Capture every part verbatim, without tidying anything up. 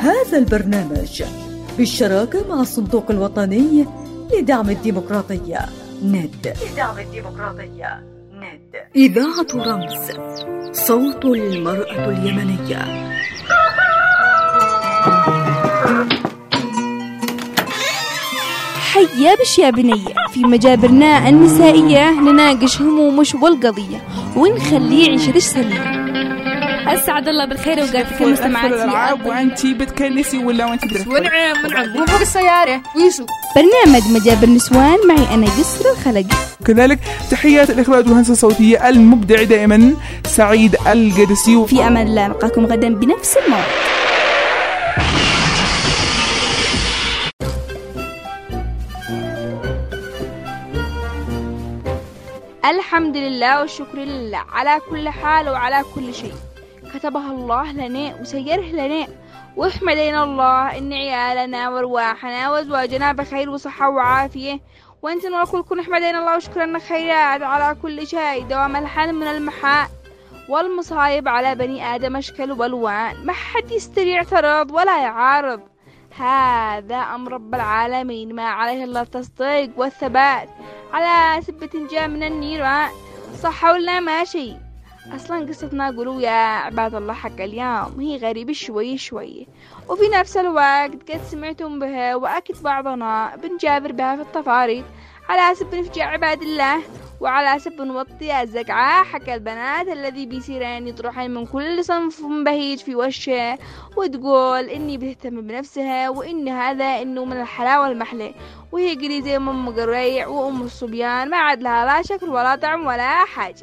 هذا البرنامج بالشراكة مع الصندوق الوطني لدعم الديمقراطية ند. لدعم الديمقراطية ند. إذاعة رمز، صوت المرأة اليمنية. حيا بش يا بنية، في مجابرنا النسائية نناقش همومش والقضية ونخليه عيشتش سليمة. أسعد الله بالخير وقاتك المستمعات. وأنتي بتكنسي ولا وأنتي بترفضي؟ ونعم ونعم وفوق السيارة ويسو. برنامج مجابر نسوان معي أنا يسر الخلقي. كذلك تحيات الإخراج والهندسة الصوتية المبدع دائما سعيد القدسي. في أمان الله، نلقاكم غدا بنفس الموعد. الحمد لله والشكر لله على كل حال وعلى كل شيء كتبها الله لنا وسيره لنا، واحمدنا الله إن عيالنا وارواحنا وازواجنا بخير وصحة وعافية، وانتم وكلكم احمدنا الله وشكرنا خيرات على كل شيء. دوام الحال من المحال والمصايب على بني آدم أشكال والوان، ما حد يستطيع يعترض ولا يعارض. هذا أمر رب العالمين، ما عليه الله التصديق والثبات على سبة جاء من النيران. صح ولا ماشي؟ أصلا قصتنا قولوا يا عباد الله حق اليوم هي غريبة شوي شوي، وفي نفس الوقت قد سمعتم بها وأكيد بعضنا بنجابر بها في التفاريط على سب نفجع عباد الله، وعلى سب نوطي الزقعة حق البنات الذي بيصيرين يطرحين من كل صنف بهيج في وشه وتقول إني بتهتم بنفسها وإن هذا إنه من الحلاوة المحلى، وهي قلي زي أم قريع وأم الصبيان ما عاد لها لا شكل ولا طعم ولا حاجة.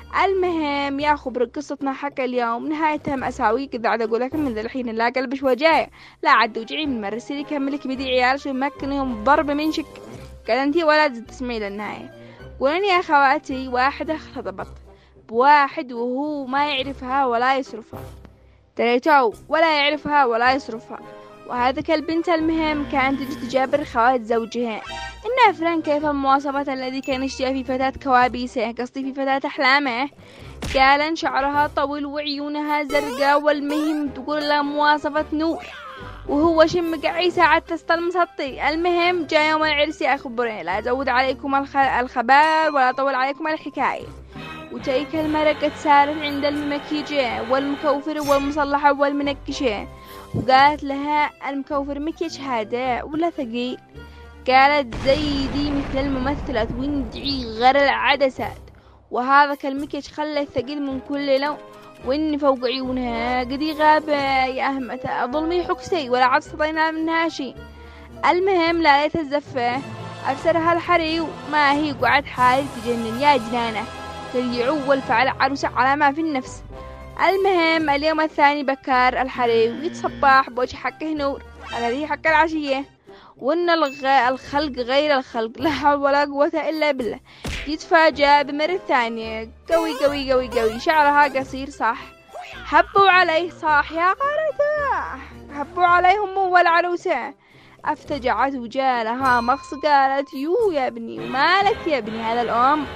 المهم يا خبر قصتنا حق اليوم نهايتها مأساوي كذا. عاد أقول لكم من ذا الحين لا قلبش وجاي لا عد وجعي من مرسلي كملك بدي عيال شو يمكنهم ضرب من شك قال انتي ولا تسمعي للنهاية. قولن يا خواتي واحدة خطبت بواحد وهو ما يعرفها ولا يصرفها، تريتو ولا يعرفها ولا يصرفها، وهذا البنت المهم كانت تجي تجابر خوات زوجها إنها فلان كيف المواصفات الذي كان يشتهي في فتاة كوابيسه، قصدي في فتاة أحلامه. قال شعرها طويل وعيونها زرقاء، والمهم تقول لها مواصفة نور، وهو شم قعي ساعة تستلم سطي. المهم جاء يوم العرس يا أخبرين، لا أزود عليكم الخ... الخبر ولا أطول عليكم الحكاية. وتيك المرقة سارت عند المكيجة والمكوفر والمصلحة والمنكشة، وقالت لها المكوفر مكيج هذا ولا ثقيل؟ قالت زي دي مثل الممثلة وندعي غير العدسات، وهذا كالمكيج خلى الثقيل من كل لون، وإن فوق عيونها قدي غابة يا أهمتها ظلمي حكسي ولا عاد استطينا منها شيء. المهم لا ليت الزفة أفسرها الحري ما هي قعد حالي تجنن يا جنانة تليعو والفعل عروسة على ما في النفس. المهم اليوم الثاني بكار الحري ويتصبح بوجه حقه نور الذي حق العشية، وإن الخلق غير الخلق لا حول ولا قوة إلا بالله. يتفاجأ بمرة ثانية قوي قوي قوي قوي شعرها قصير صح، حبوا عليه صح يا قارته، حبوا عليهم والعروسة. افتجعت وجالها مخص قالت يو يا ابني ومالك يا ابني هذا الأم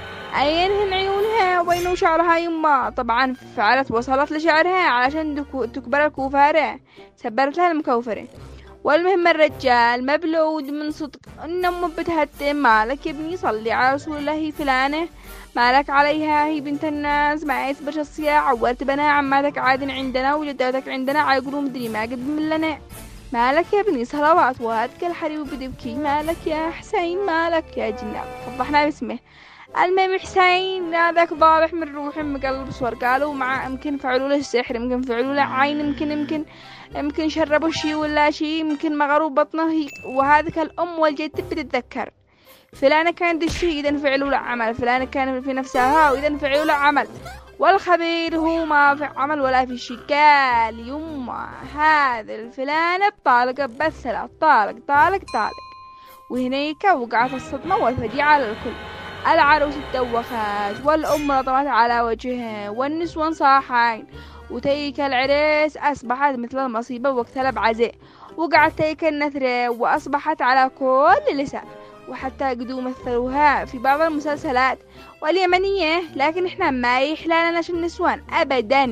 أينهن عيونها وينو شعرها يما؟ طبعا فعلت وصلت لشعرها علشان تكبر الكوفارة، سبرت لها المكوفرة. والمهم الرجال مبلود من صدق إن أمه بتهتم مالك يا ابني صلي على رسول الله فلانة مالك عليها هي بنت الناس ما يسبش الصياع عورت بنا عماتك عادن عندنا وجداتك عندنا عيقولوا مدري ما قد من لنا مالك يا ابني صلوات وهاتك الحريم بدبكي مالك يا حسين مالك يا جناب فضحنا باسمه. المهم حسين هذاك ضارح من روح مقلب صور قالوا مع يمكن فعلوا له السحر يمكن فعلوا له عين يمكن يمكن يمكن شربوا شيء ولا شيء يمكن مغروا بطنه. وهذاك الأم والجد بتتذكر فلانة كانت الشيء إذا فعلوا له عمل فلانة كان في نفسها وإذا فعلوا له عمل والخبير هو ما في عمل ولا في شيء. قال يما هذا الفلانة بطالق بس لا طالق طالق طالق. وهنيك وقعت الصدمة والفجيعة على الكل. العروس اتدوخت والأم رطمت على وجهها والنسوان صاحين وتيك العريس أصبحت مثل المصيبة واقتلب عزاء. وقعت تيك النثرة وأصبحت على كل لسان وحتى قدوا مثلوها في بعض المسلسلات واليمنية، لكن إحنا ما يحلالنا شو النسوان أبدا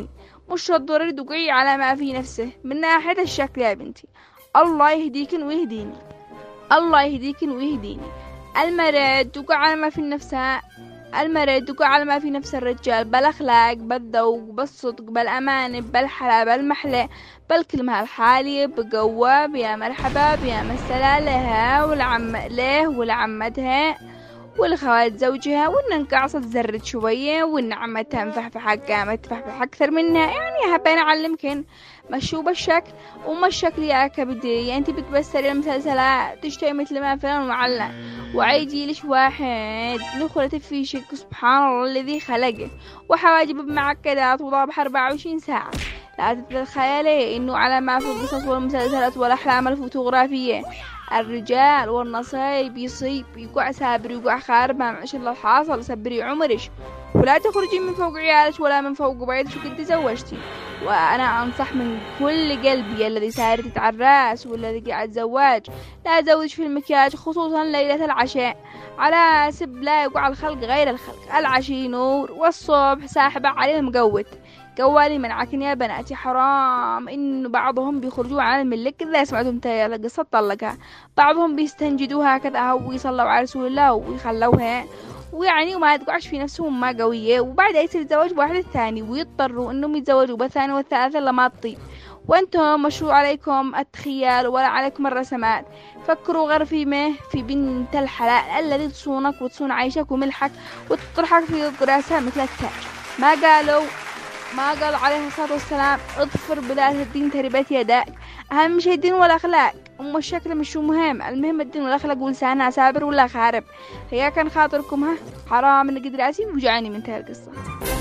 مش ضروري تقعي على ما في نفسه من ناحية الشكل يا بنتي. الله يهديكن ويهديني، الله يهديكن ويهديني. المرأة تقع على ما في نفسها، المرأة تقع على ما في نفس الرجال، بالأخلاق، بالذوق، بالصدق، بالأمانة، بالحلا، بالمحلى، بالكلمة الحالية، بقوة، بيا مرحبا، بيا مسلا لها والعم له والعمتها والخوات زوجها، وإن انقعصت زرت شوية، وإن عمتها مفحفحة قامت تفحفح أكثر منها. يعني حابين أعلمكن مشوا بالشكل وما الشكل يا كبدي. يعني انتي بتبسري المسلسلات تشتري مثل ما فيلم معلق، وعيجي ليش واحد نخلة في شك سبحان الله الذي خلقه، وحواجب بمعكدات وضابح أربعة وعشرين ساعة. لا تتخيلي إنه على ما في القصص والمسلسلات والأحلام الفوتوغرافية الرجال والنصيب يصيب يقع سابر يقع خارب ما معش الله الحاصل سبري عمرش، ولا تخرجي من فوق عيالك ولا من فوق بيتك وكنت تزوجتي. وأنا أنصح من كل قلبي الذي سارت تتعرس والذي قاعد زواج لا تزوج في المكياج، خصوصا ليلة العشاء، على سب لا يقع الخلق غير الخلق. العشي نور والصبح ساحب عليه المقوت. قوالي منعكن يا بناتي، حرام إنه بعضهم بيخرجوا على الملك. إذا سمعتم تيا قصة طلقها، بعضهم بيستنجدوها كذا ويصلوا على رسول الله ويخلوها، ويعني وما تقعش في نفسهم ما قوية، وبعد يصير يتزوج واحد الثاني ويضطروا إنهم يتزوجوا بالثاني والثالثة لما تطيب. وأنتم مشروع عليكم التخيل ولا عليكم الرسمات. فكروا غير في ما في بنت الحلال الذي تصونك وتصون عيشك وملحك وتطرحك في راسها مثل التاج. ما قالوا ما قال عليه الصلاة والسلام اظفر بذات الدين تربت يداك. أهم شيء الدين والأخلاق، أم الشكل مش مهم، المهم الدين والأخلاق ولسانها سابر ولا خارب. هي كان خاطركم ها حرام إن قد راسي وجعني من تلك القصة.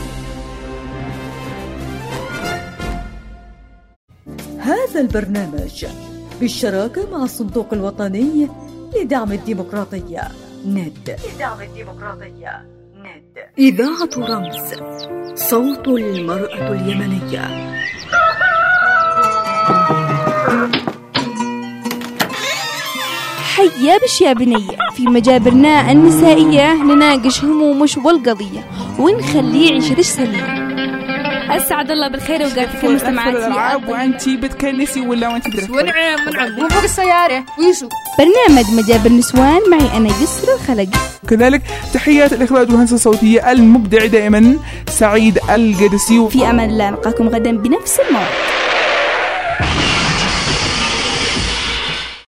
هذا البرنامج بالشراكة مع الصندوق الوطني لدعم الديمقراطية ند. لدعم الديمقراطية ند. إذاعة رمز، صوت المرأة اليمنية. حيا بش يا بنية، في مجابرنا النسائية نناقش همومش والقضية ونخليه يعيش سليم. أسعد الله بالخير وقاتك المستمعات. وأنتي بتكنسي ولا وأنتي بترفضي؟ ونعم ونعم وفوق السيارة ويسوق. برنامج مجابر نسوان معي أنا يسرى الخلقي. كذلك تحيات الإخراج والهندسة الصوتية المبدع دائما سعيد القدسي. في أمان الله، نلقاكم غدا بنفس الموعد.